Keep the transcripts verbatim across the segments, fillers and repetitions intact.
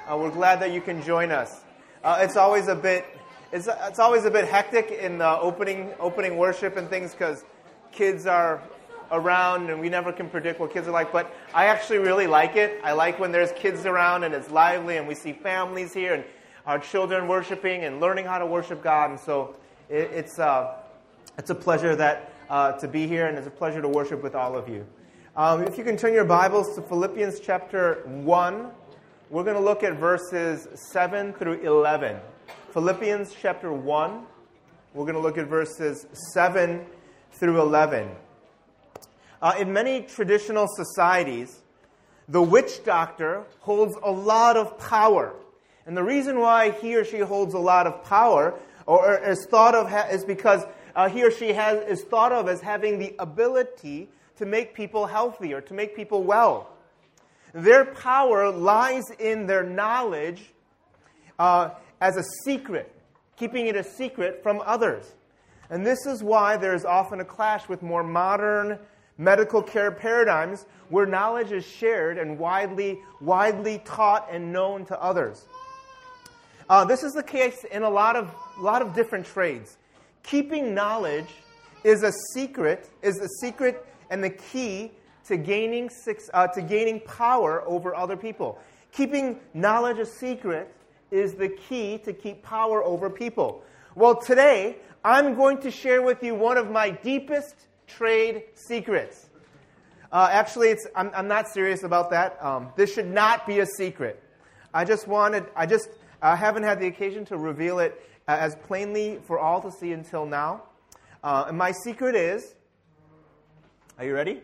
Uh, we're glad that you can join us. Uh, it's always a bit, it's it's always a bit hectic in the opening opening worship and things because kids are around and we never can predict what kids are like. But I actually really like it. I like when there's kids around and it's lively and we see families here and our children worshiping and learning how to worship God. And so it, it's uh, it's a pleasure that uh, to be here, and it's a pleasure to worship with all of you. Um, if you can turn your Bibles to Philippians chapter one, we're going to look at verses seven through eleven. Philippians chapter one, we're going to look at verses seven through eleven. Uh, in many traditional societies, the witch doctor holds a lot of power. And the reason why he or she holds a lot of power or is thought of ha- is because uh, he or she has is thought of as having the ability to make people healthy or to make people well. Their power lies in their knowledge uh, as a secret, keeping it a secret from others. And this is why there is often a clash with more modern medical care paradigms where knowledge is shared and widely, widely taught and known to others. Uh, this is the case in a lot of, lot of different trades. Keeping knowledge is a secret, is the secret and the key to gaining uh, to gaining power over other people. Keeping knowledge a secret is the key to keep power over people. Well, today, I'm going to share with you one of my deepest trade secrets. Uh, actually, it's, I'm, I'm not serious about that. Um, this should not be a secret. I just wanted, I just uh, haven't had the occasion to reveal it uh, as plainly for all to see until now. Uh, and my secret is, are you ready?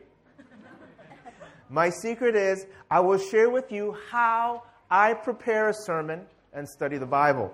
My secret is, I will share with you how I prepare a sermon and study the Bible.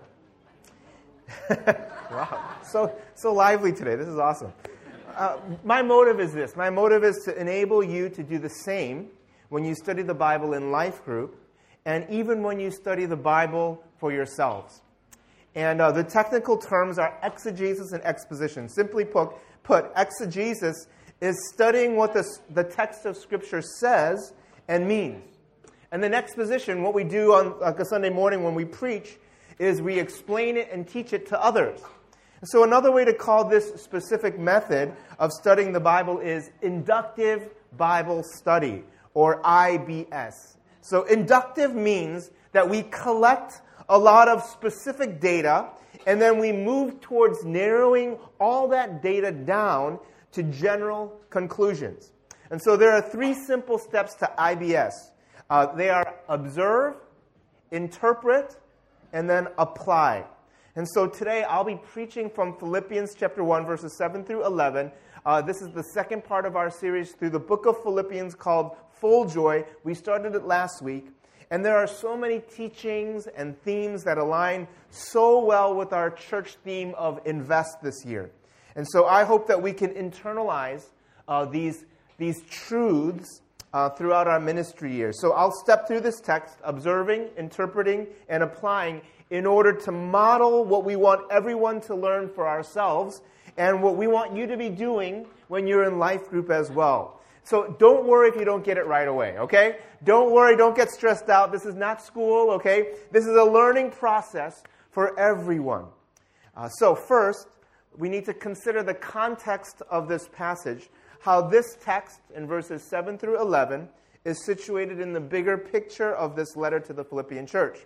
Wow, so so lively today. This is awesome. Uh, my motive is this. My motive is to enable you to do the same when you study the Bible in life group and even when you study the Bible for yourselves. And uh, the technical terms are exegesis and exposition. Simply put, put exegesis is studying what the, the text of Scripture says and means. And then exposition, what we do on like a Sunday morning when we preach, is we explain it and teach it to others. So another way to call this specific method of studying the Bible is inductive Bible study, or I B S. So inductive means that we collect a lot of specific data, and then we move towards narrowing all that data down to general conclusions. And so there are three simple steps to I B S. Uh, they are observe, interpret, and then apply. And so today I'll be preaching from Philippians chapter one, verses seven through eleven. Uh, this is the second part of our series through the book of Philippians called Full Joy. We started it last week. And there are so many teachings and themes that align so well with our church theme of invest this year. And so I hope that we can internalize uh, these, these truths uh, throughout our ministry year. So I'll step through this text, observing, interpreting, and applying in order to model what we want everyone to learn for ourselves and what we want you to be doing when you're in life group as well. So don't worry if you don't get it right away, okay? Don't worry, don't get stressed out. This is not school, okay? This is a learning process for everyone. Uh, so first, we need to consider the context of this passage, how this text in verses seven through eleven is situated in the bigger picture of this letter to the Philippian church.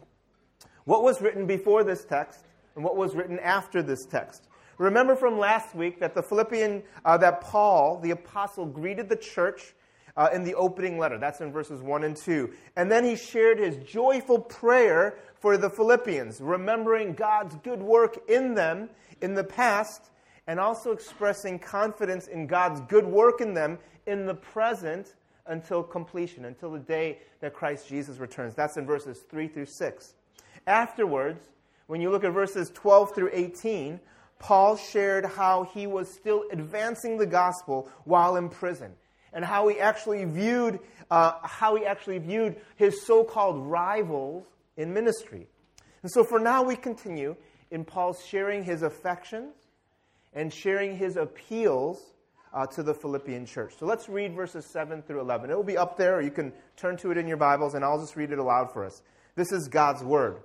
What was written before this text and what was written after this text? Remember from last week that the Philippian, uh, that Paul, the apostle, greeted the church uh, in the opening letter. That's in verses one and two. And then he shared his joyful prayer for the Philippians, remembering God's good work in them in the past, and also expressing confidence in God's good work in them in the present until completion, until the day that Christ Jesus returns. That's in verses three through six. Afterwards, when you look at verses twelve through eighteen, Paul shared how he was still advancing the gospel while in prison, and how he actually viewed uh, how he actually viewed his so-called rivals in ministry. And so for now, we continue in Paul's sharing his affections and sharing his appeals uh, to the Philippian church. So let's read verses seven through eleven. It will be up there, or you can turn to it in your Bibles, and I'll just read it aloud for us. This is God's word.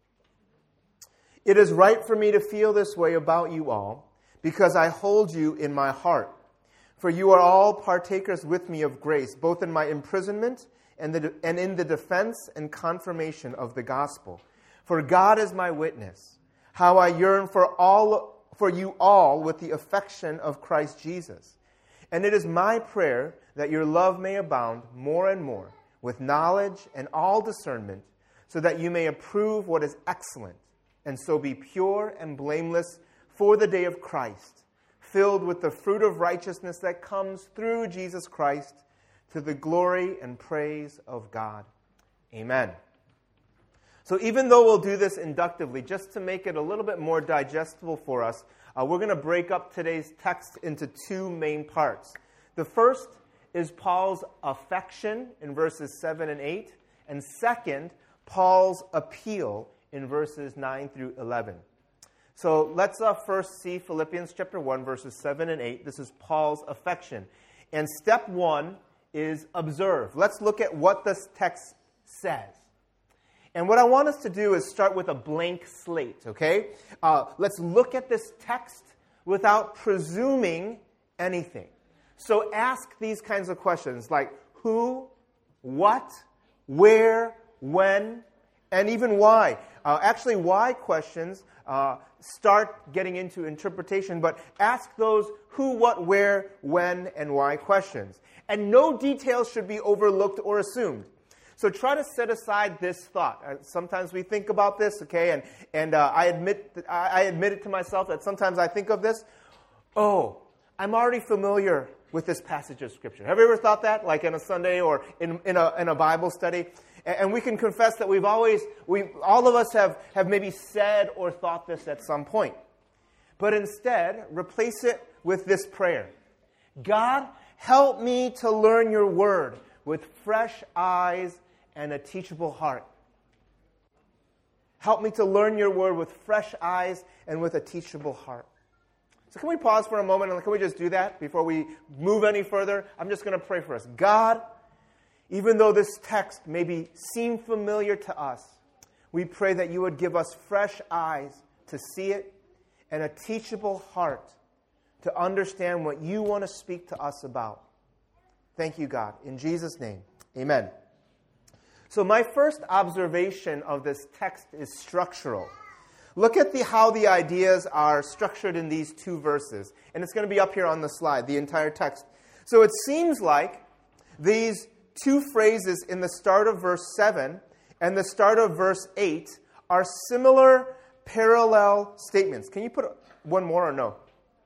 It is right for me to feel this way about you all, because I hold you in my heart. For you are all partakers with me of grace, both in my imprisonment and, the, and in the defense and confirmation of the gospel. For God is my witness, how I yearn for all for you all with the affection of Christ Jesus. And it is my prayer that your love may abound more and more with knowledge and all discernment, so that you may approve what is excellent, and so be pure and blameless for the day of Christ, filled with the fruit of righteousness that comes through Jesus Christ, to the glory and praise of God. Amen. So even though we'll do this inductively, just to make it a little bit more digestible for us, uh, we're going to break up today's text into two main parts. The first is Paul's affection in verses seven and eight, and second, Paul's appeal in verses nine through eleven. So let's uh, first see Philippians chapter one, verses seven and eight. This is Paul's affection. And step one is observe. Let's look at what this text says. And what I want us to do is start with a blank slate, okay? Uh, let's look at this text without presuming anything. So ask these kinds of questions like who, what, where, when, and even why. Uh, actually, why questions uh, start getting into interpretation, but ask those who, what, where, when, and why questions. And no details should be overlooked or assumed. So try to set aside this thought. Uh, sometimes we think about this, okay, and, and uh, I admit that I, I admit it to myself that sometimes I think of this, oh, I'm already familiar with this passage of Scripture. Have you ever thought that, like in a Sunday or in, in, a, in a Bible study? And, and we can confess that we've always, we all of us have, have maybe said or thought this at some point. But instead, replace it with this prayer. God, help me to learn your word with fresh eyes and a teachable heart. Help me to learn your word with fresh eyes and with a teachable heart. So can we pause for a moment and can we just do that before we move any further? I'm just going to pray for us. God, even though this text maybe seem familiar to us, we pray that you would give us fresh eyes to see it and a teachable heart to understand what you want to speak to us about. Thank you, God. In Jesus' name, amen. So my first observation of this text is structural. Look at the, how the ideas are structured in these two verses. And it's going to be up here on the slide, the entire text. So it seems like these two phrases in the start of verse seven and the start of verse eight are similar, parallel statements. Can you put one more or no?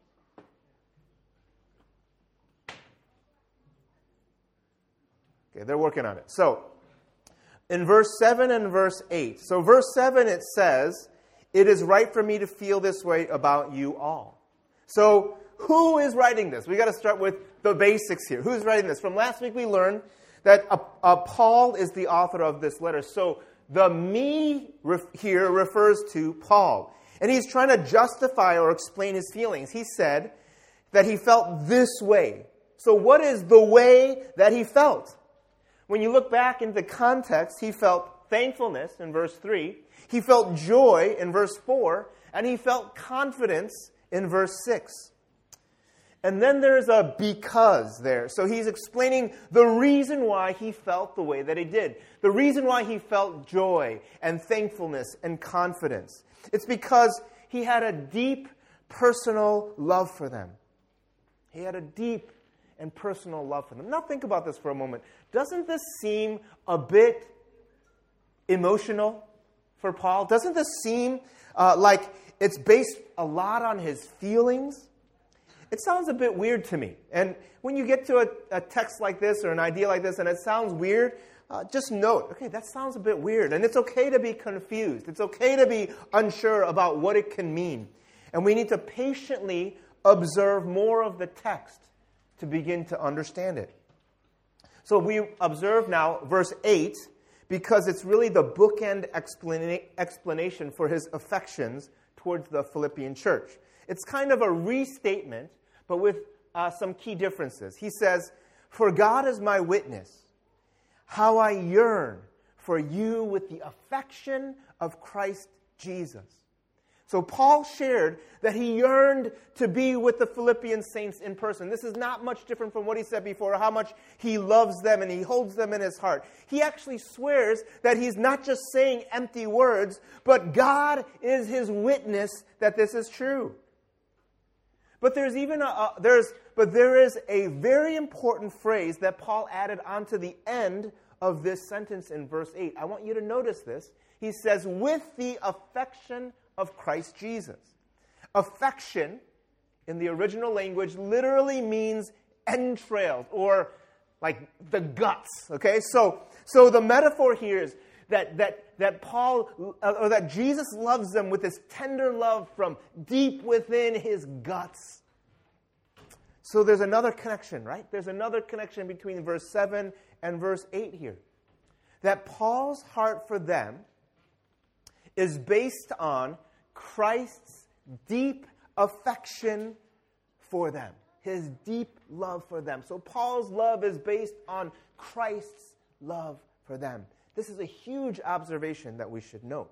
Okay, they're working on it. So, in verse seven and verse eight. So verse seven, it says, it is right for me to feel this way about you all. So who is writing this? We've got to start with the basics here. Who's writing this? From last week we learned that uh, uh, Paul is the author of this letter. So the me ref- here refers to Paul. And he's trying to justify or explain his feelings. He said that he felt this way. So what is the way that he felt? When you look back into context, he felt thankfulness in verse three, he felt joy in verse four, and he felt confidence in verse six. And then there's a because there. So he's explaining the reason why he felt the way that he did. The reason why he felt joy and thankfulness and confidence. It's because he had a deep personal love for them. He had a deep and personal love for them. Now think about this for a moment. Doesn't this seem a bit emotional for Paul? Doesn't this seem uh, like it's based a lot on his feelings? It sounds a bit weird to me. And when you get to a, a text like this or an idea like this and it sounds weird, uh, just note, okay, that sounds a bit weird. And it's okay to be confused. It's okay to be unsure about what it can mean. And we need to patiently observe more of the text to begin to understand it. So we observe now verse eight because it's really the bookend explana- explanation for his affections towards the Philippian church. It's kind of a restatement, but with uh, some key differences. He says, "For God is my witness, how I yearn for you with the affection of Christ Jesus. So Paul shared that he yearned to be with the Philippian saints in person. This is not much different from what he said before, how much he loves them and he holds them in his heart. He actually swears that he's not just saying empty words, but God is his witness that this is true. But there's even a, a there's but there is a very important phrase that Paul added onto the end of this sentence in verse eight. I want you to notice this. He says, with the affection of Christ Jesus. Affection, in the original language, literally means entrails, or like the guts, okay? So, so the metaphor here is that, that, that Paul, or that Jesus loves them with this tender love from deep within his guts. So there's another connection, right? There's another connection between verse seven and verse eight here. That Paul's heart for them is based on Christ's deep affection for them, his deep love for them. So Paul's love is based on Christ's love for them. This is a huge observation that we should note.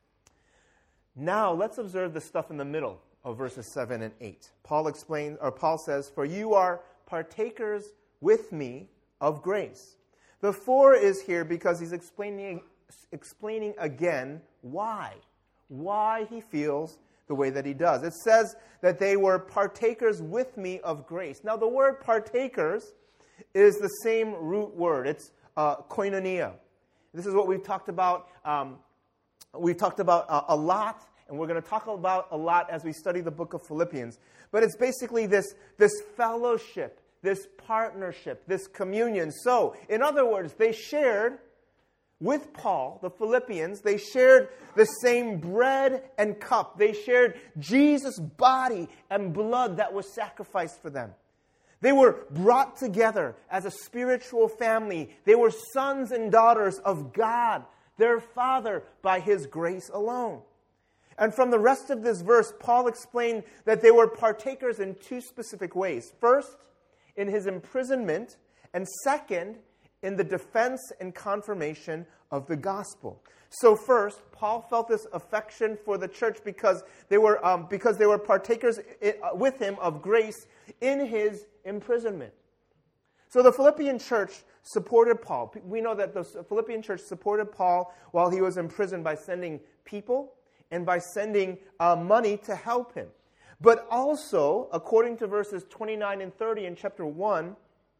Now, let's observe the stuff in the middle of verses seven and eight. Paul explains, or Paul says, "For you are partakers with me of grace." The "for" is here because he's explaining explaining again why. Why he feels the way that he does. It says that they were partakers with me of grace. Now, the word partakers is the same root word. It's uh, koinonia. This is what we've talked about. Um, we've talked about uh, a lot, and we're going to talk about a lot as we study the book of Philippians. But it's basically this, this fellowship, this partnership, this communion. So, in other words, they shared with Paul, the Philippians, they shared the same bread and cup. They shared Jesus' body and blood that was sacrificed for them. They were brought together as a spiritual family. They were sons and daughters of God, their Father, by His grace alone. And from the rest of this verse, Paul explained that they were partakers in two specific ways. First, in his imprisonment, and second, in the defense and confirmation of the gospel. So first, Paul felt this affection for the church because they were um, because they were partakers in, uh, with him of grace in his imprisonment. So the Philippian church supported Paul. We know that the Philippian church supported Paul while he was in prison by sending people and by sending uh, money to help him. But also, according to verses twenty-nine and thirty in chapter one,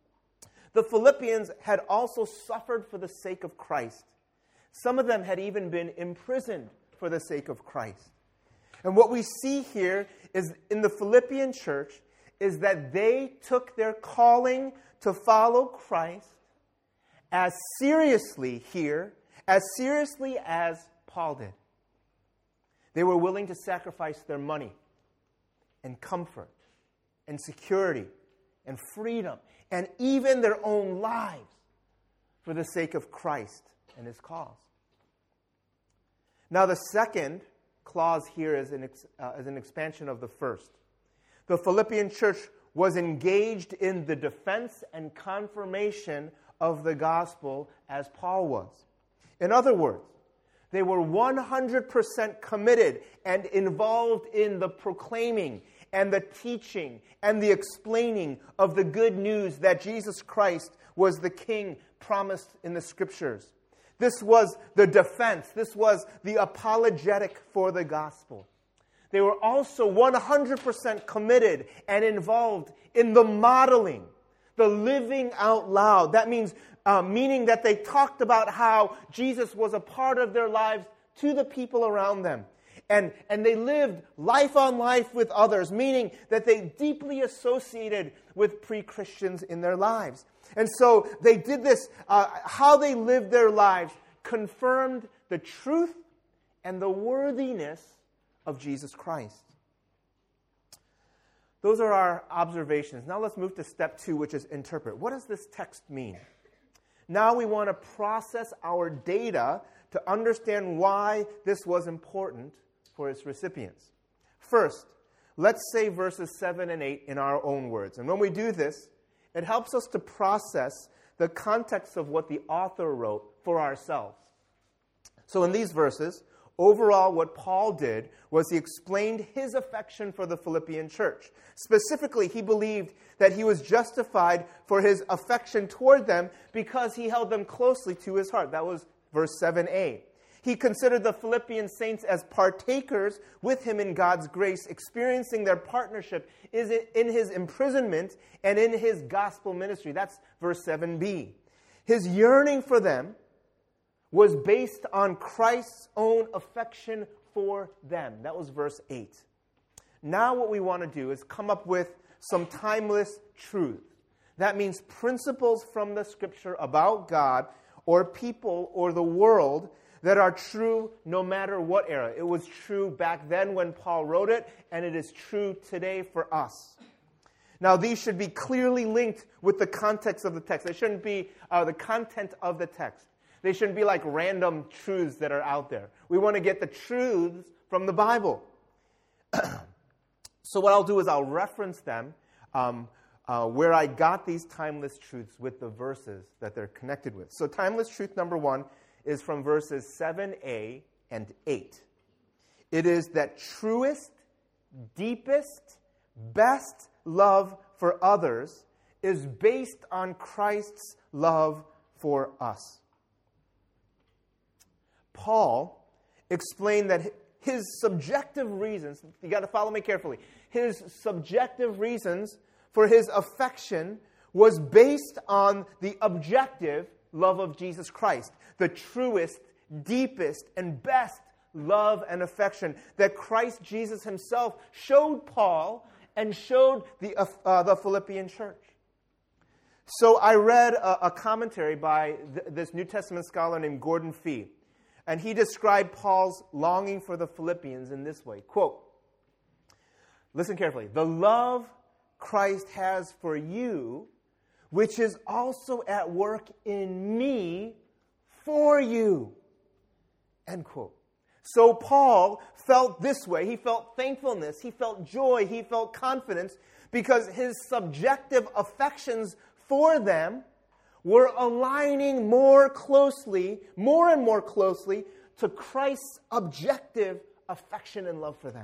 the Philippians had also suffered for the sake of Christ. Some of them had even been imprisoned for the sake of Christ. And what we see here is in the Philippian church is that they took their calling to follow Christ as seriously here, as seriously as Paul did. They were willing to sacrifice their money and comfort and security and freedom and even their own lives for the sake of Christ and His cause. Now, the second clause here is an, ex, uh, is an expansion of the first. The Philippian church was engaged in the defense and confirmation of the gospel as Paul was. In other words, they were one hundred percent committed and involved in the proclaiming and the teaching and the explaining of the good news that Jesus Christ was the King promised in the Scriptures. This was the defense. This was the apologetic for the gospel. They were also one hundred percent committed and involved in the modeling, the living out loud. That means uh, meaning that they talked about how Jesus was a part of their lives to the people around them. And, and they lived life on life with others, meaning that they deeply associated with pre-Christians in their lives. And so they did this, uh, how they lived their lives confirmed the truth and the worthiness of Jesus Christ. Those are our observations. Now let's move to step two, which is interpret. What does this text mean? Now we want to process our data to understand why this was important for its recipients. First, let's say verses seven and eight in our own words. And when we do this, it helps us to process the context of what the author wrote for ourselves. So in these verses, overall what Paul did was he explained his affection for the Philippian church. Specifically, he believed that he was justified for his affection toward them because he held them closely to his heart. That was verse seven a. He considered the Philippian saints as partakers with him in God's grace, experiencing their partnership is in his imprisonment and in his gospel ministry. That's verse seven b. His yearning for them was based on Christ's own affection for them. That was verse eight. Now what we want to do is come up with some timeless truth. That means principles from the Scripture about God or people or the world that are true no matter what era. It was true back then when Paul wrote it, and it is true today for us. Now, these should be clearly linked with the context of the text. They shouldn't be uh, the content of the text. They shouldn't be like random truths that are out there. We want to get the truths from the Bible. So what I'll do is I'll reference them um, uh, where I got these timeless truths with the verses that they're connected with. So timeless truth number one is from verses seven a and eight. It is that truest, deepest, best love for others is based on Christ's love for us. Paul explained that his subjective reasons, you got to follow me carefully, his subjective reasons for his affection was based on the objective love of Jesus Christ, the truest, deepest, and best love and affection that Christ Jesus himself showed Paul and showed the, uh, the Philippian church. So I read a, a commentary by th- this New Testament scholar named Gordon Fee, and he described Paul's longing for the Philippians in this way, quote, listen carefully, the love Christ has for you, which is also at work in me for you, end quote. So Paul felt this way. He felt thankfulness. He felt joy. He felt confidence because his subjective affections for them were aligning more closely, more and more closely, to Christ's objective affection and love for them.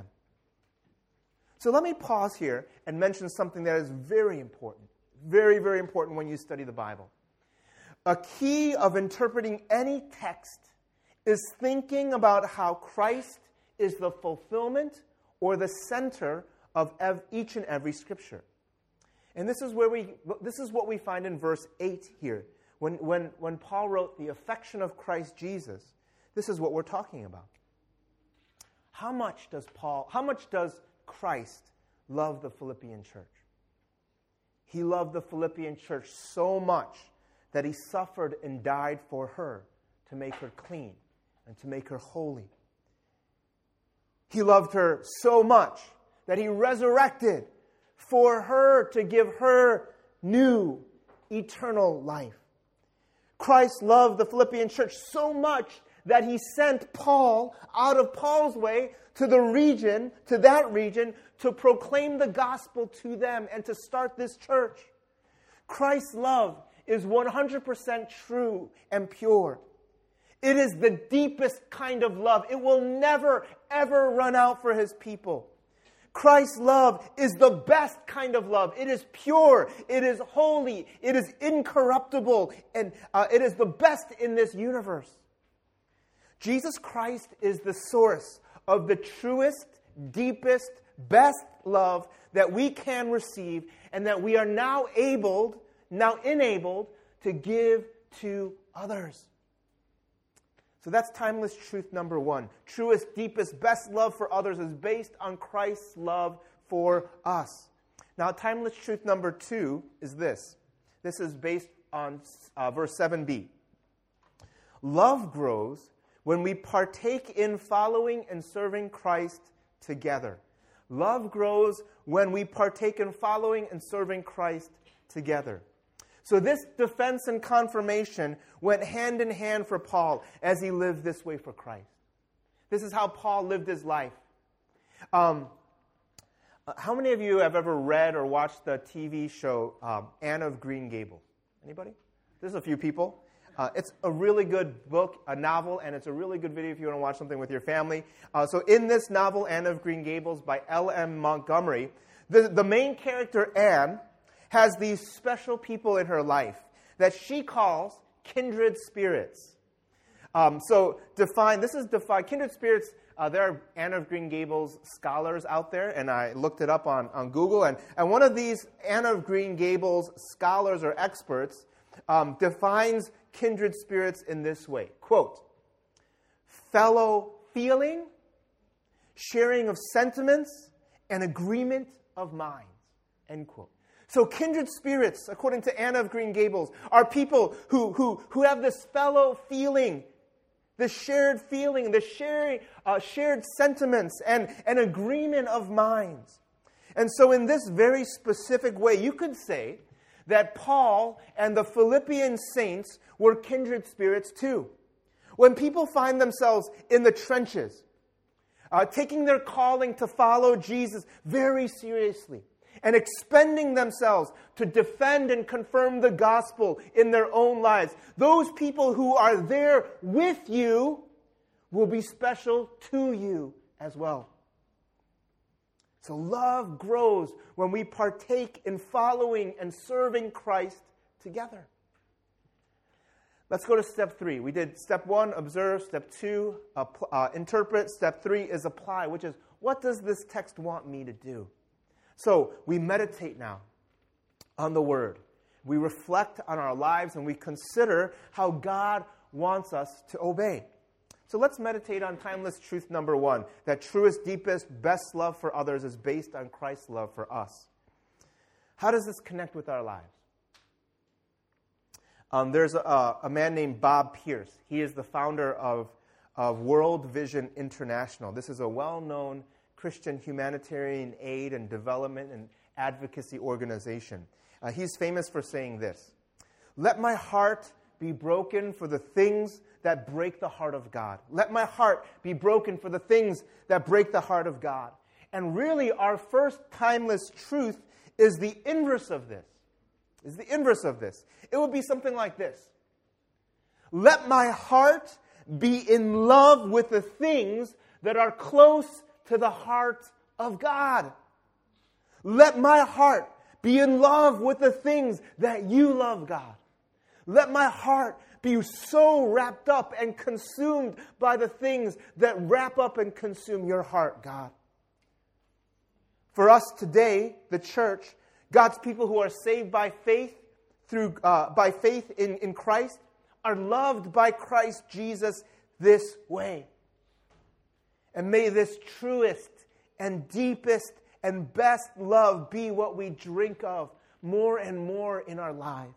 So let me pause here and mention something that is very important. Very, very important when you study the Bible. A key of interpreting any text is thinking about how Christ is the fulfillment or the center of ev- each and every Scripture. And this is where we this is what we find in verse eight here. When, when, when Paul wrote the affection of Christ Jesus, this is what we're talking about. How much does Paul, how much does Christ love the Philippian church? He loved the Philippian church so much that he suffered and died for her to make her clean and to make her holy. He loved her so much that he resurrected for her to give her new eternal life. Christ loved the Philippian church so much that he sent Paul out of Paul's way to the region, to that region, to proclaim the gospel to them and to start this church. Christ's love is one hundred percent true and pure. It is the deepest kind of love. It will never, ever run out for his people. Christ's love is the best kind of love. It is pure. It is holy. It is incorruptible. And uh, it is the best in this universe. Jesus Christ is the source of the truest, deepest, best love that we can receive and that we are now able, now enabled to give to others. So that's timeless truth number one. Truest, deepest, best love for others is based on Christ's love for us. Now, timeless truth number two is this. This is based on uh, verse seven b. Love grows when we partake in following and serving Christ together. Love grows when we partake in following and serving Christ together. So this defense and confirmation went hand in hand for Paul as he lived this way for Christ. This is how Paul lived his life. Um, how many of you have ever read or watched the T V show um, Anne of Green Gables? Anybody? There's a few people. Uh, it's a really good book, a novel, and it's a really good video if you want to watch something with your family. Uh, so in this novel, Anne of Green Gables by L M Montgomery, the, the main character, Anne, has these special people in her life that she calls kindred spirits. Um, so define, this is defined, kindred spirits, uh, there are Anne of Green Gables scholars out there, and I looked it up on, on Google, and, and one of these Anne of Green Gables scholars or experts um, defines kindred spirits in this way, quote, fellow feeling, sharing of sentiments, and agreement of minds, end quote. So kindred spirits, according to Anne of Green Gables, are people who, who, who have this fellow feeling, the shared feeling, the shared, uh, shared sentiments, and an agreement of minds. And so in this very specific way, you could say that Paul and the Philippian saints were kindred spirits too. When people find themselves in the trenches, uh, taking their calling to follow Jesus very seriously, and expending themselves to defend and confirm the gospel in their own lives, those people who are there with you will be special to you as well. So love grows when we partake in following and serving Christ together. Let's go to step three. We did step one, observe. Step two, uh, uh, interpret. Step three is apply, which is, what does this text want me to do? So we meditate now on the Word. We reflect on our lives and we consider how God wants us to obey. So let's meditate on timeless truth number one, that truest, deepest, best love for others is based on Christ's love for us. How does this connect with our lives? Um, there's a, a man named Bob Pierce. He is the founder of, of World Vision International. This is a well-known Christian humanitarian aid and development and advocacy organization. Uh, he's famous for saying this: let my heart be broken for the things that break the heart of God. Let my heart be broken for the things that break the heart of God. And really, our first timeless truth is the inverse of this. Is the inverse of this. It would be something like this: let my heart be in love with the things that are close to the heart of God. Let my heart be in love with the things that you love, God. Let my heart be so wrapped up and consumed by the things that wrap up and consume your heart, God. For us today, the church, God's people who are saved by faith, through uh, by faith in, in Christ, are loved by Christ Jesus this way. And may this truest and deepest and best love be what we drink of more and more in our lives.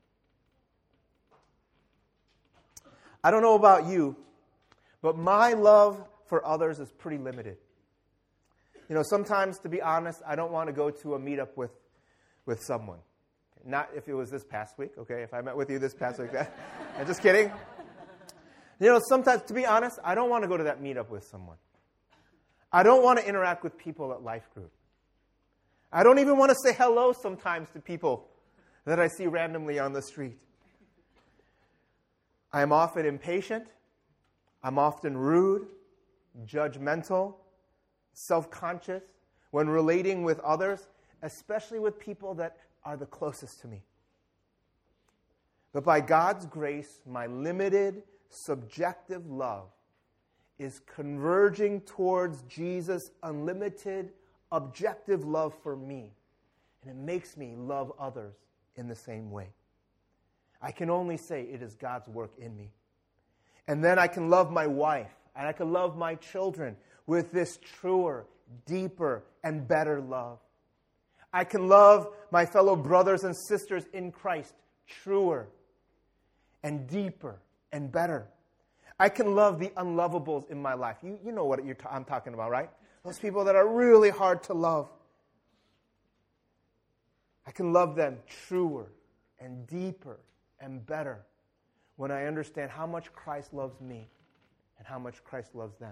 I don't know about you, but my love for others is pretty limited. You know, sometimes, to be honest, I don't want to go to a meetup with, with someone. Not if it was this past week, okay? If I met with you this past week. I'm just kidding. You know, sometimes, to be honest, I don't want to go to that meetup with someone. I don't want to interact with people at Life Group. I don't even want to say hello sometimes to people that I see randomly on the street. I am often impatient. I'm often rude, judgmental, self-conscious when relating with others, especially with people that are the closest to me. But by God's grace, my limited, subjective love is converging towards Jesus' unlimited, objective love for me. And it makes me love others in the same way. I can only say it is God's work in me. And then I can love my wife, and I can love my children with this truer, deeper, and better love. I can love my fellow brothers and sisters in Christ truer and deeper and better. I can love the unlovables in my life. You, you know what you're t- I'm talking about, right? Those people that are really hard to love. I can love them truer and deeper and better when I understand how much Christ loves me and how much Christ loves them.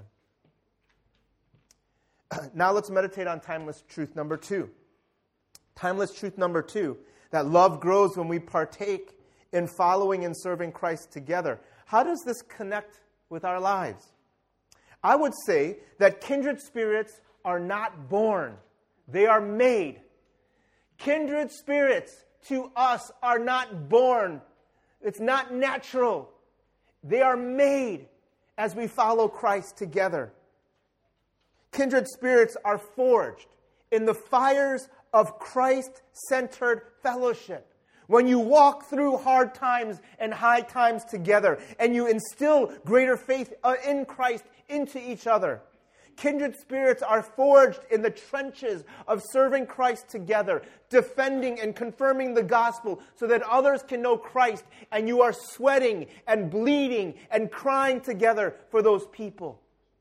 Now let's meditate on timeless truth number two. Timeless truth number two, that love grows when we partake in following and serving Christ together. How does this connect with our lives? I would say that kindred spirits are not born. They are made. Kindred spirits to us are not born. It's not natural. They are made as we follow Christ together. Kindred spirits are forged in the fires of Christ-centered fellowship. When you walk through hard times and high times together, and you instill greater faith in Christ into each other. Kindred spirits are forged in the trenches of serving Christ together, defending and confirming the gospel so that others can know Christ, and you are sweating and bleeding and crying together for those people.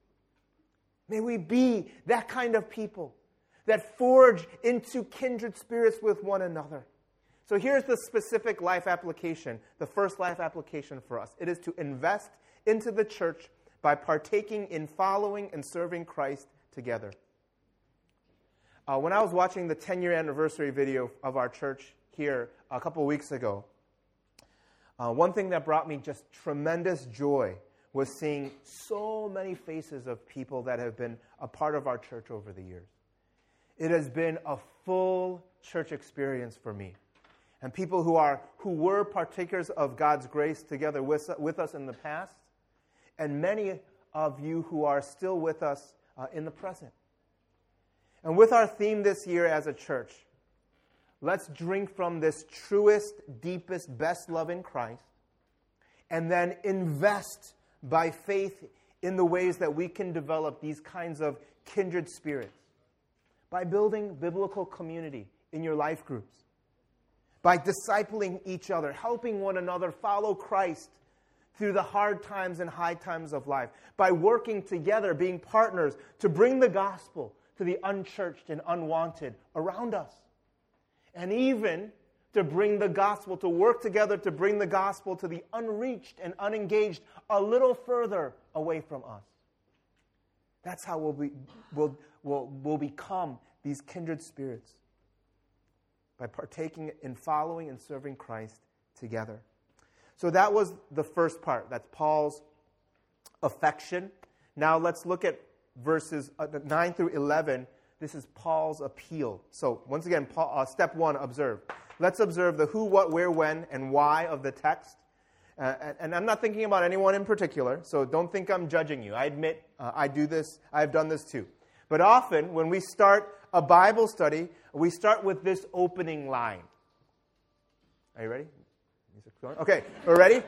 May we be that kind of people that forge into kindred spirits with one another. So here's the specific life application, the first life application for us. It is to invest into the church by partaking in following and serving Christ together. Uh, when I was watching the ten-year anniversary video of our church here a couple of weeks ago, uh, one thing that brought me just tremendous joy was seeing so many faces of people that have been a part of our church over the years. It has been a full church experience for me. And people who are who were partakers of God's grace together with, with us in the past, and many of you who are still with us uh, in the present. And with our theme this year as a church, let's drink from this truest, deepest, best love in Christ, and then invest by faith in the ways that we can develop these kinds of kindred spirits. By building biblical community in your life groups. By discipling each other, helping one another follow Christ through the hard times and high times of life. By working together, being partners to bring the gospel to the unchurched and unwanted around us. And even to bring the gospel, to work together to bring the gospel to the unreached and unengaged a little further away from us. That's how we'll, be, we'll, we'll, we'll become these kindred spirits. By partaking in following and serving Christ together. So that was the first part. That's Paul's affection. Now let's look at verses nine through eleven. This is Paul's appeal. So once again, Paul, uh, step one, observe. Let's observe the who, what, where, when, and why of the text. Uh, and, and I'm not thinking about anyone in particular, so don't think I'm judging you. I admit uh, I do this. I've done this too. But often when we start a Bible study, we start with this opening line. Are you ready? Okay, we're ready?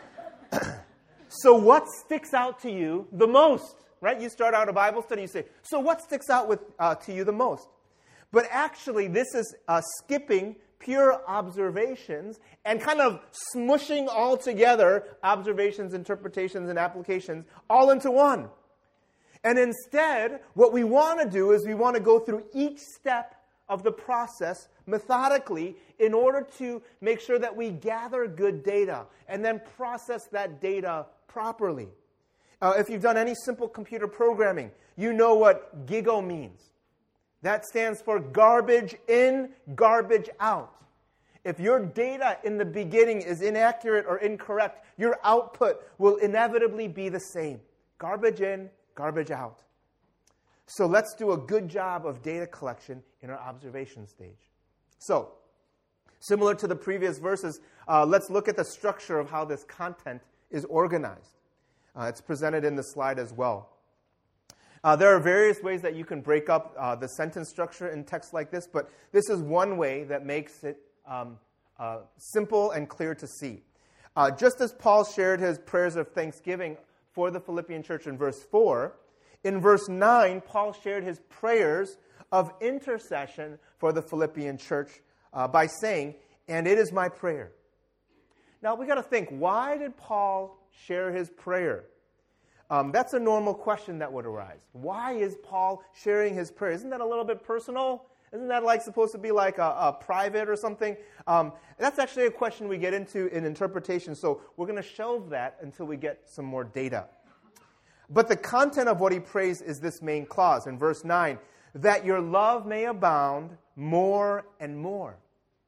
So what sticks out to you the most? Right? You start out a Bible study, you say, so what sticks out with uh, to you the most? But actually, this is uh, skipping pure observations and kind of smushing all together observations, interpretations, and applications all into one. And instead, what we want to do is we want to go through each step of the process methodically in order to make sure that we gather good data and then process that data properly. Uh, if you've done any simple computer programming, you know what GIGO means. That stands for garbage in, garbage out. If your data in the beginning is inaccurate or incorrect, your output will inevitably be the same. Garbage in, garbage out. So let's do a good job of data collection in our observation stage. So, similar to the previous verses, uh, let's look at the structure of how this content is organized. Uh, it's presented in the slide as well. Uh, there are various ways that you can break up uh, the sentence structure in text like this, but this is one way that makes it um, uh, simple and clear to see. Uh, just as Paul shared his prayers of thanksgiving for the Philippian church in verse four, in verse nine, Paul shared his prayers of intercession for the Philippian church uh, by saying, and it is my prayer. Now, we got to think, why did Paul share his prayer? Um, that's a normal question that would arise. Why is Paul sharing his prayer? Isn't that a little bit personal? Isn't that like supposed to be like a, a private or something? Um, that's actually a question we get into in interpretation, so we're going to shelve that until we get some more data. But the content of what he prays is this main clause in verse nine, that your love may abound more and more.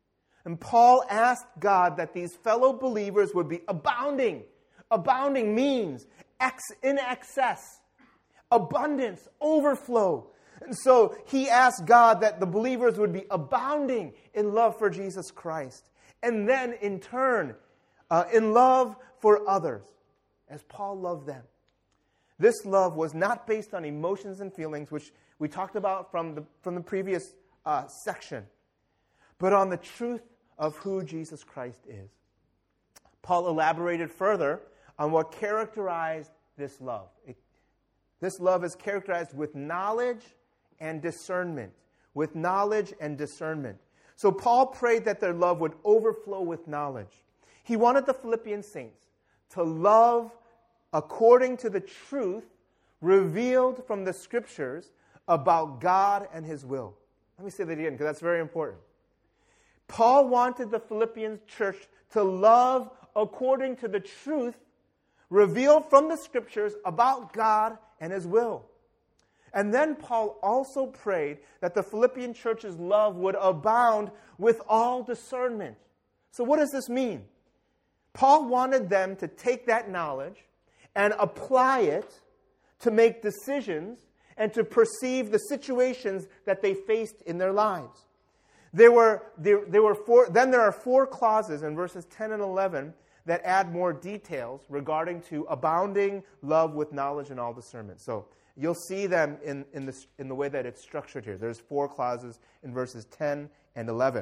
And Paul asked God that these fellow believers would be abounding. Abounding means ex, in excess, abundance, overflow. And so he asked God that the believers would be abounding in love for Jesus Christ. And then in turn, uh, in love for others, as Paul loved them. This love was not based on emotions and feelings, which we talked about from the, from the previous uh, section, but on the truth of who Jesus Christ is. Paul elaborated further on what characterized this love. It, this love is characterized with knowledge and discernment. With knowledge and discernment. So Paul prayed that their love would overflow with knowledge. He wanted the Philippian saints to love according to the truth revealed from the Scriptures about God and His will. Let me say that again, because that's very important. Paul wanted the Philippian church to love according to the truth revealed from the Scriptures about God and His will. And then Paul also prayed that the Philippian church's love would abound with all discernment. So what does this mean? Paul wanted them to take that knowledge and apply it to make decisions and to perceive the situations that they faced in their lives. There were, there, there were four, then there are four clauses in verses ten and eleven that add more details regarding to abounding love with knowledge and all discernment. So you'll see them in, in, the, in the way that it's structured here. There's four clauses in verses ten and eleven.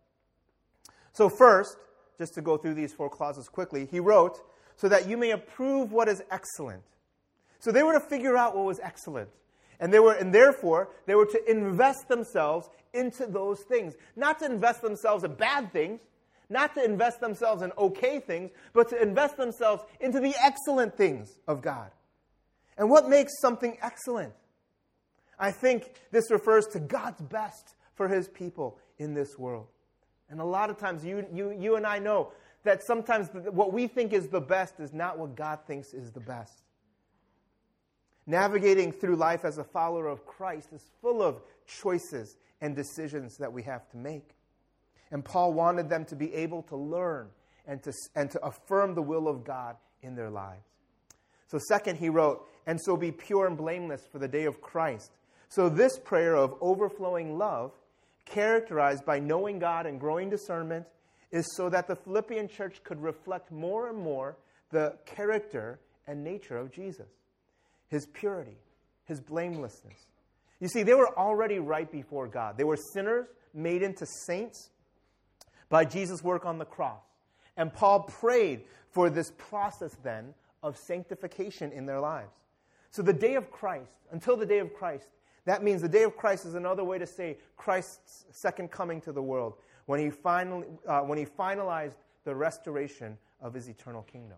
So first, just to go through these four clauses quickly, he wrote, so that you may approve what is excellent. So they were to figure out what was excellent. And they were, and therefore, they were to invest themselves into those things. Not to invest themselves in bad things, not to invest themselves in okay things, but to invest themselves into the excellent things of God. And what makes something excellent? I think this refers to God's best for His people in this world. And a lot of times, you, you, you and I know that sometimes what we think is the best is not what God thinks is the best. Navigating through life as a follower of Christ is full of choices and decisions that we have to make. And Paul wanted them to be able to learn and to, and to affirm the will of God in their lives. So second, he wrote, and so be pure and blameless for the day of Christ. So this prayer of overflowing love, characterized by knowing God and growing discernment, is so that the Philippian church could reflect more and more the character and nature of Jesus. His purity, His blamelessness. You see, they were already right before God. They were sinners made into saints by Jesus' work on the cross. And Paul prayed for this process then of sanctification in their lives. So the day of Christ, until the day of Christ, that means the day of Christ is another way to say Christ's second coming to the world, when he finally, uh, when he finalized the restoration of His eternal kingdom.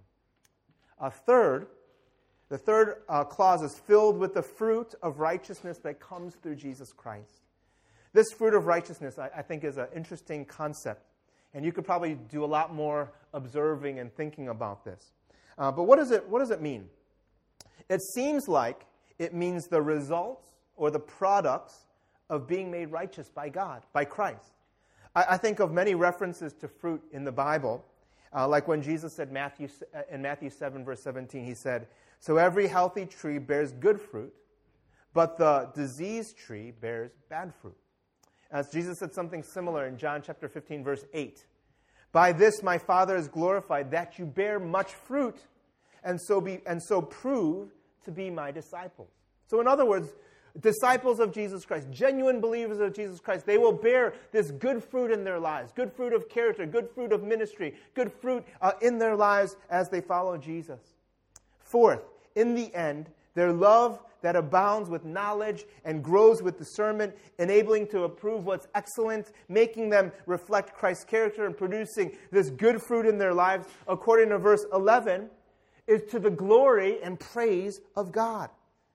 A third, the third uh, clause is filled with the fruit of righteousness that comes through Jesus Christ. This fruit of righteousness, I, I think, is an interesting concept. And you could probably do a lot more observing and thinking about this. Uh, but what does it, what does it mean? It seems like it means the results or the products of being made righteous by God, by Christ. I, I think of many references to fruit in the Bible, uh, like when Jesus said Matthew, in Matthew seven, verse seventeen, He said, so every healthy tree bears good fruit, but the diseased tree bears bad fruit. As Jesus said something similar in John chapter fifteen, verse eight. By this my Father is glorified, that you bear much fruit, and so be and so prove to be my disciples. So in other words, disciples of Jesus Christ, genuine believers of Jesus Christ, they will bear this good fruit in their lives, good fruit of character, good fruit of ministry, good fruit uh, in their lives as they follow Jesus. Fourth, in the end, their love that abounds with knowledge and grows with discernment, enabling to approve what's excellent, making them reflect Christ's character and producing this good fruit in their lives, according to verse eleven, is to the glory and praise of God.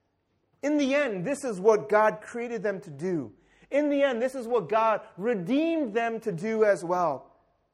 In the end, this is what God created them to do. In the end, this is what God redeemed them to do as well.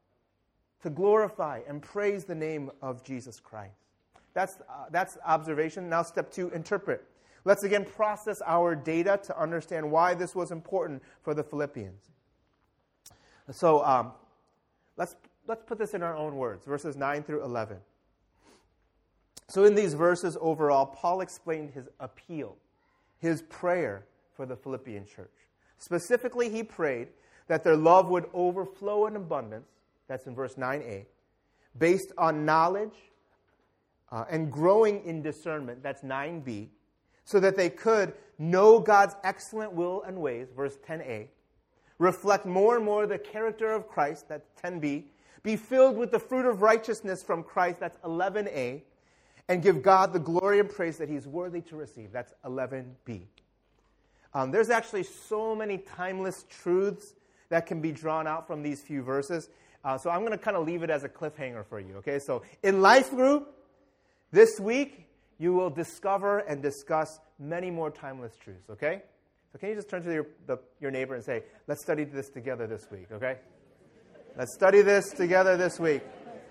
To glorify and praise the name of Jesus Christ. That's, uh, that's observation. Now step two, interpret. Let's again process our data to understand why this was important for the Philippians. So um, Let's, let's put this in our own words, verses nine through eleven. So in these verses overall, Paul explained his appeal, his prayer for the Philippian church. Specifically, he prayed that their love would overflow in abundance, that's in verse nine a, based on knowledge uh, and growing in discernment, that's nine b, so that they could know God's excellent will and ways, verse ten a, reflect more and more the character of Christ, that's ten b, be filled with the fruit of righteousness from Christ, that's eleven a, and give God the glory and praise that he's worthy to receive, that's eleven b. Um, there's actually so many timeless truths that can be drawn out from these few verses. Uh, so I'm going to kind of leave it as a cliffhanger for you, okay? So in Life Group, this week, you will discover and discuss many more timeless truths, okay? So can you just turn to your, the, your neighbor and say, let's study this together this week, okay? Let's study this together this week.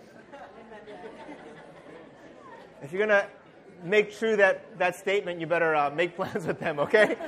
If you're going to make true that, that statement, you better uh, make plans with them, okay?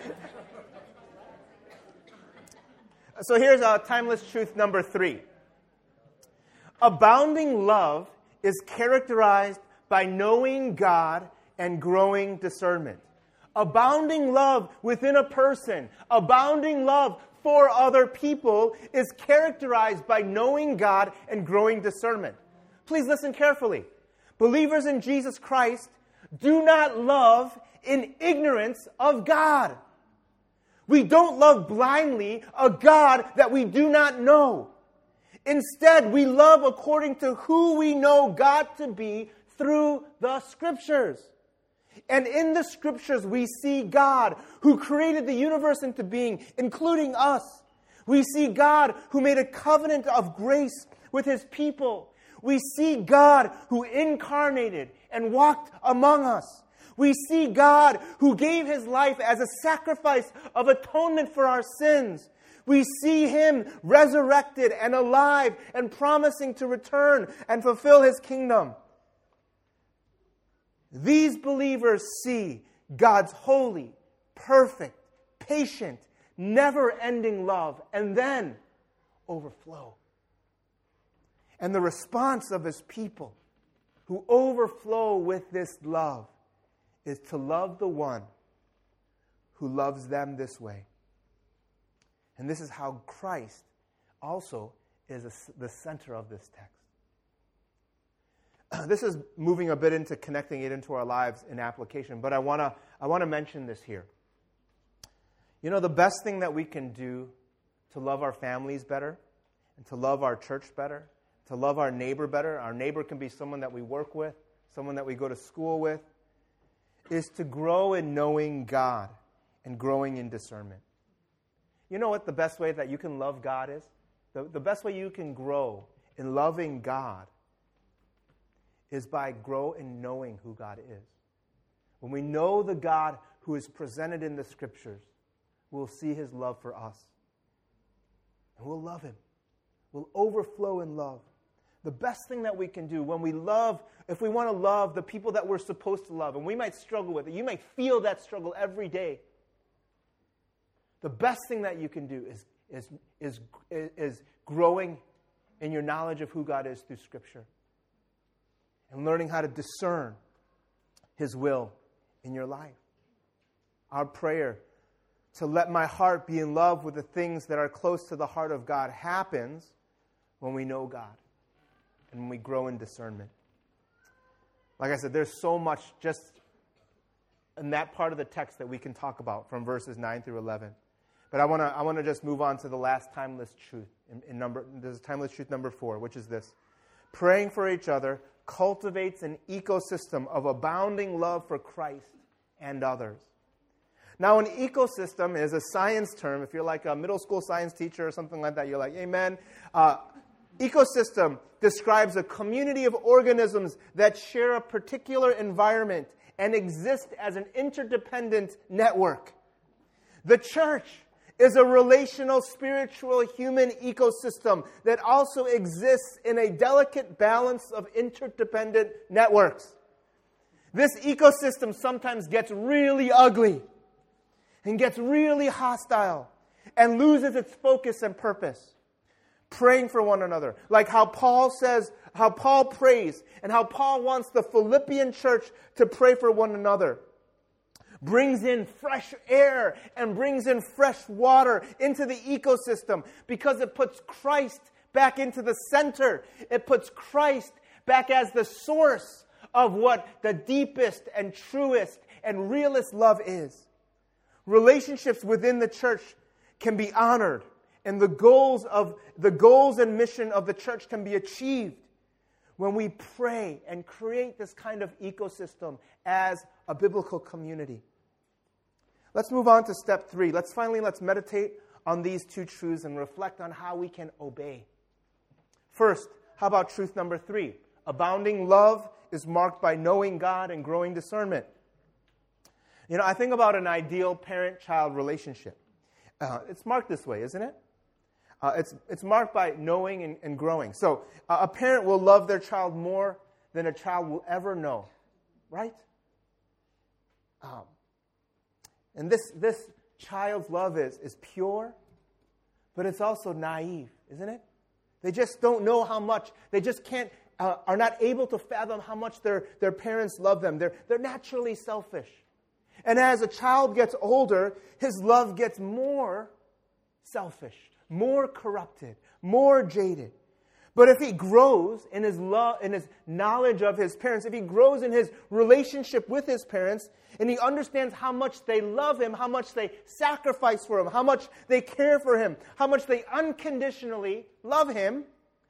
So here's uh, timeless truth number three. Abounding love is characterized by knowing God and growing discernment. Abounding love within a person, abounding love for other people is characterized by knowing God and growing discernment. Please listen carefully. Believers in Jesus Christ do not love in ignorance of God. We don't love blindly a God that we do not know. Instead, we love according to who we know God to be through the Scriptures. And in the Scriptures, we see God who created the universe into being, including us. We see God who made a covenant of grace with His people. We see God who incarnated and walked among us. We see God who gave His life as a sacrifice of atonement for our sins. We see Him resurrected and alive and promising to return and fulfill His kingdom. These believers see God's holy, perfect, patient, never-ending love and then overflow. And the response of His people who overflow with this love is to love the one who loves them this way. And this is how Christ also is a, the center of this text. Uh, this is moving a bit into connecting it into our lives in application, but I want to I want to mention this here. You know, the best thing that we can do to love our families better and to love our church better, to love our neighbor better, our neighbor can be someone that we work with, someone that we go to school with, is to grow in knowing God and growing in discernment. You know what the best way that you can love God is? The, the best way you can grow in loving God is by grow in knowing who God is. When we know the God who is presented in the Scriptures, we'll see His love for us. And we'll love Him. We'll overflow in love. The best thing that we can do when we love, if we want to love the people that we're supposed to love, and we might struggle with it, you might feel that struggle every day. The best thing that you can do is, is, is, is growing in your knowledge of who God is through Scripture and learning how to discern His will in your life. Our prayer to let my heart be in love with the things that are close to the heart of God happens when we know God and when we grow in discernment. Like I said, there's so much just in that part of the text that we can talk about from verses nine through eleven. But I want to I want to just move on to the last timeless truth in, in number. This is timeless truth number four, which is this: praying for each other cultivates an ecosystem of abounding love for Christ and others. Now, an ecosystem is a science term. If you're like a middle school science teacher or something like that, you're like, amen. Uh, ecosystem describes a community of organisms that share a particular environment and exist as an interdependent network. The church is a relational, spiritual, human ecosystem that also exists in a delicate balance of interdependent networks. This ecosystem sometimes gets really ugly and gets really hostile and loses its focus and purpose. praying for one another. Like how Paul says, how Paul prays, and how Paul wants the Philippian church to pray for one another. Brings in fresh air and brings in fresh water into the ecosystem because it puts Christ back into the center. It puts Christ back as the source of what the deepest and truest and realest love is. Relationships within the church can be honored, and the goals of the goals and mission of the church can be achieved when we pray and create this kind of ecosystem as a biblical community. Let's move on to step three. Let's finally let's meditate on these two truths and reflect on how we can obey. First, how about truth number three? Abounding love is marked by knowing God and growing discernment. You know, I think about an ideal parent-child relationship. Uh, it's marked this way, isn't it? Uh, it's, it's marked by knowing and, and growing. So uh, a parent will love their child more than a child will ever know, right? Um, and this, this child's love is, is pure, but it's also naive, isn't it? They just don't know how much. They just can't, uh, are not able to fathom how much their, their parents love them. They're, they're naturally selfish. And as a child gets older, his love gets more selfish, more corrupted, more jaded. But if he grows in his love, in his knowledge of his parents, if he grows in his relationship with his parents, and he understands how much they love him, how much they sacrifice for him, how much they care for him, how much they unconditionally love him,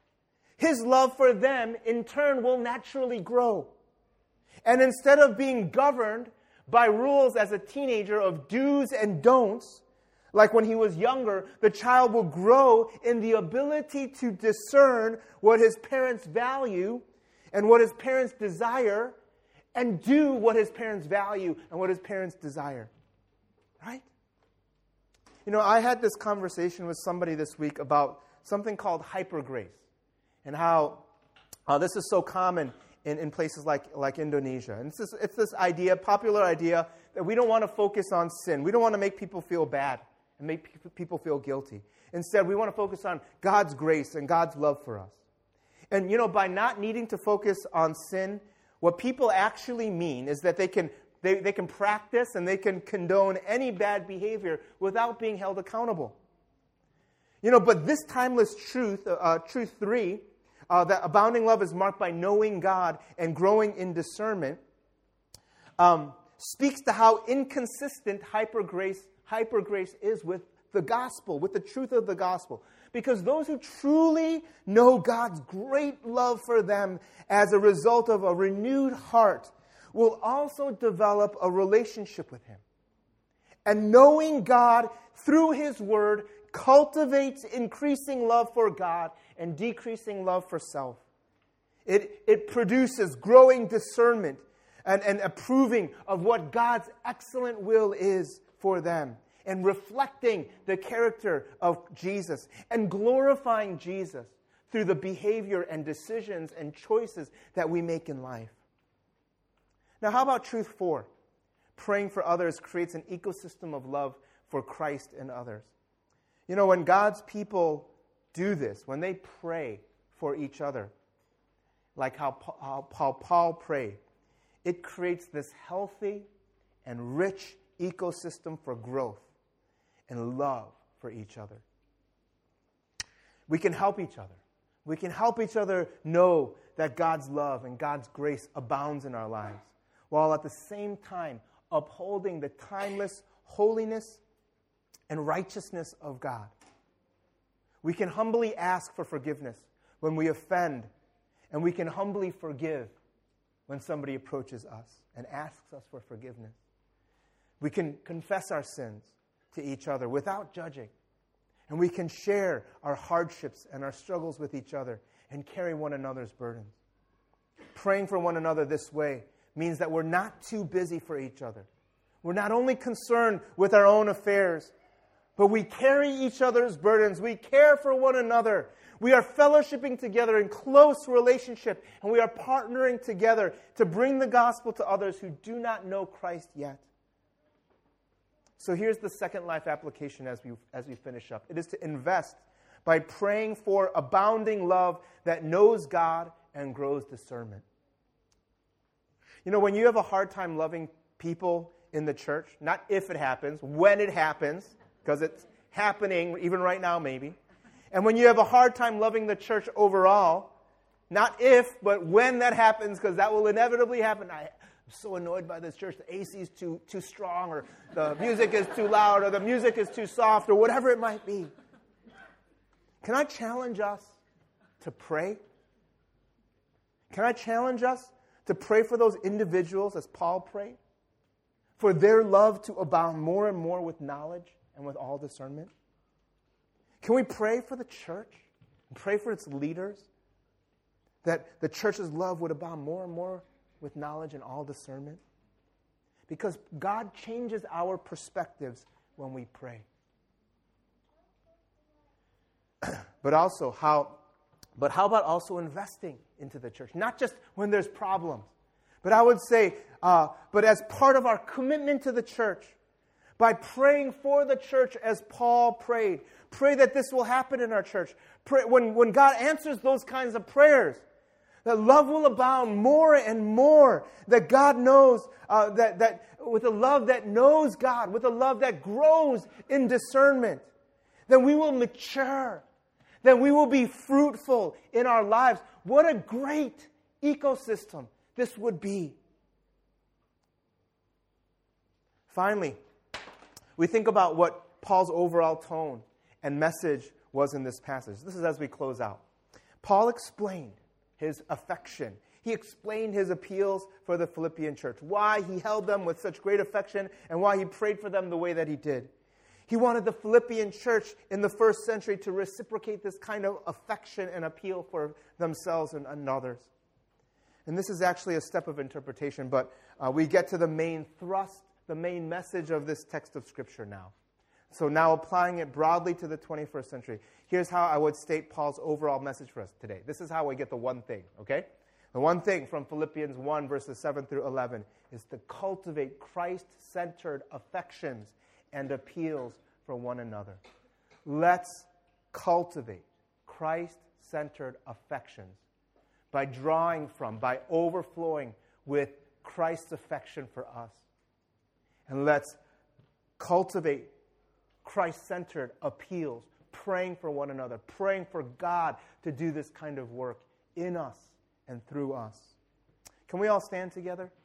his love for them, in turn, will naturally grow. And instead of being governed by rules as a teenager of do's and don'ts, like when he was younger, the child will grow in the ability to discern what his parents value and what his parents desire, and do what his parents value and what his parents desire. Right? You know, I had this conversation with somebody this week about something called hypergrace, and how uh, this is so common In, in places like, like Indonesia. And it's this, it's this idea, popular idea, that we don't want to focus on sin. We don't want to make people feel bad and make pe- people feel guilty. Instead, we want to focus on God's grace and God's love for us. And, you know, by not needing to focus on sin, what people actually mean is that they can, they, they can practice and they can condone any bad behavior without being held accountable. You know, but this timeless truth, uh, truth three, Uh, that abounding love is marked by knowing God and growing in discernment, um, speaks to how inconsistent hypergrace, hypergrace is with the gospel, with the truth of the gospel. Because those who truly know God's great love for them as a result of a renewed heart will also develop a relationship with Him. And knowing God through His Word cultivates increasing love for God and decreasing love for self. It, it produces growing discernment and, and approving of what God's excellent will is for them, and reflecting the character of Jesus and glorifying Jesus through the behavior and decisions and choices that we make in life. Now, how about truth four? Praying for others creates an ecosystem of love for Christ and others. You know, when God's people do this, when they pray for each other, like how, how, how Paul prayed, it creates this healthy and rich ecosystem for growth and love for each other. We can help each other. We can help each other know that God's love and God's grace abounds in our lives, while at the same time upholding the timeless holiness and righteousness of God. We can humbly ask for forgiveness when we offend, and we can humbly forgive when somebody approaches us and asks us for forgiveness. We can confess our sins to each other without judging, and we can share our hardships and our struggles with each other and carry one another's burdens. Praying for one another this way means that we're not too busy for each other. We're not only concerned with our own affairs, but we carry each other's burdens. We care for one another. We are fellowshipping together in close relationship, and we are partnering together to bring the gospel to others who do not know Christ yet. So here's the second life application as we, as we finish up. It is to invest by praying for abounding love that knows God and grows discernment. You know, when you have a hard time loving people in the church, not if it happens, when it happens, because it's happening even right now maybe, and when you have a hard time loving the church overall, not if, but when that happens, because that will inevitably happen. I, I'm so annoyed by this church. The A C is too too strong, or the music is too loud, or the music is too soft, or whatever it might be. Can I challenge us to pray? Can I challenge us to pray for those individuals as Paul prayed? For their love to abound more and more with knowledge and with all discernment? Can we pray for the church and pray for its leaders that the church's love would abound more and more with knowledge and all discernment? Because God changes our perspectives when we pray. But also how but how about also investing into the church? Not just when there's problems, but I would say, uh, but as part of our commitment to the church, by praying for the church as Paul prayed. Pray that this will happen in our church. Pray, when, when God answers those kinds of prayers, that love will abound more and more. That God knows, uh, that, that with a love that knows God, with a love that grows in discernment, then we will mature. Then we will be fruitful in our lives. What a great ecosystem this would be. Finally, we think about what Paul's overall tone and message was in this passage. This is as we close out. Paul explained his affection. He explained his appeals for the Philippian church, why he held them with such great affection and why he prayed for them the way that he did. He wanted the Philippian church in the first century to reciprocate this kind of affection and appeal for themselves and, and others. And this is actually a step of interpretation, but uh, we get to the main thrust, the main message of this text of Scripture now. So now applying it broadly to the twenty-first century, here's how I would state Paul's overall message for us today. This is how we get the one thing, okay? The one thing from Philippians one, verses seven through eleven, is to cultivate Christ-centered affections and appeals for one another. Let's cultivate Christ-centered affections by drawing from, by overflowing with Christ's affection for us. And let's cultivate Christ-centered appeals, praying for one another, praying for God to do this kind of work in us and through us. Can we all stand together?